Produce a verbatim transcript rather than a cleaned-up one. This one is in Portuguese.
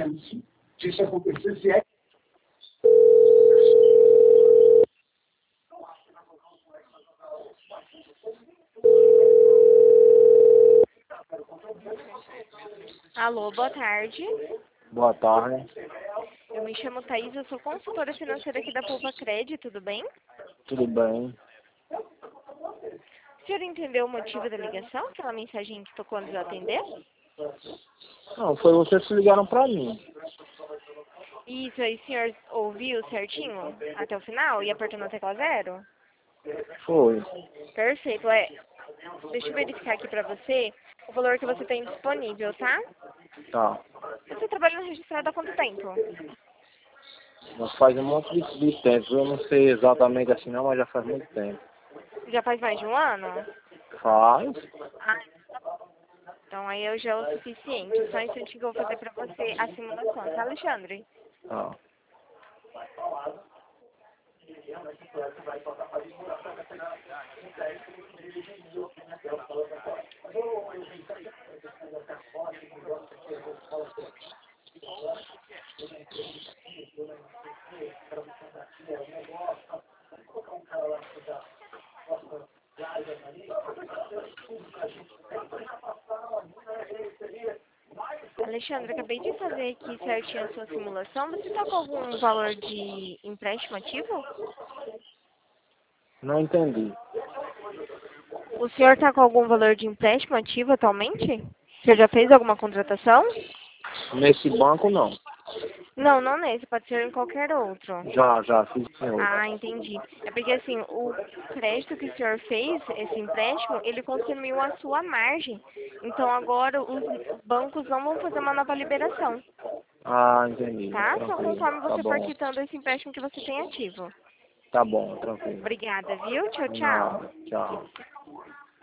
isso. Se isso acontecer, se é... Alô, boa tarde. Boa tarde. Eu me chamo Thaís, eu sou consultora financeira aqui da Poupa Cred, tudo bem? Tudo bem? O senhor entendeu o motivo da ligação? Aquela mensagem que tocou antes de eu atender? Não, foi vocês que ligaram pra mim. Isso aí, o senhor ouviu certinho até o final e apertou na tecla zero? Foi. Perfeito, é. Deixa eu verificar aqui pra você o valor que você tem disponível, tá? Tá. Você está trabalhando registrado há quanto tempo? Mas faz um monte de, de tempo. Eu não sei exatamente assim não, mas já faz muito tempo. Já faz mais de um ano? Faz? Ah, então aí hoje é o suficiente. Só um instantinho que eu vou fazer pra você a simulação, tá, Alexandre? Tá. Alexandre, acabei de fazer aqui certinho a sua simulação. Você está com algum valor de empréstimo ativo? Não entendi. O senhor está com algum valor de empréstimo ativo atualmente? O senhor já fez alguma contratação? Nesse banco não. Não, não nesse, pode ser em qualquer outro. Já, já fiz senhor. Ah, entendi. É porque assim, o crédito que o senhor fez, esse empréstimo, ele consumiu a sua margem. Então agora os bancos não vão fazer uma nova liberação, Ah, entendi. tá? Só Tranquilo. conforme Tá você for bom. quitando esse empréstimo que você tem ativo. Tá bom, tranquilo. Obrigada, viu? Tchau, De tchau. nada. Tchau.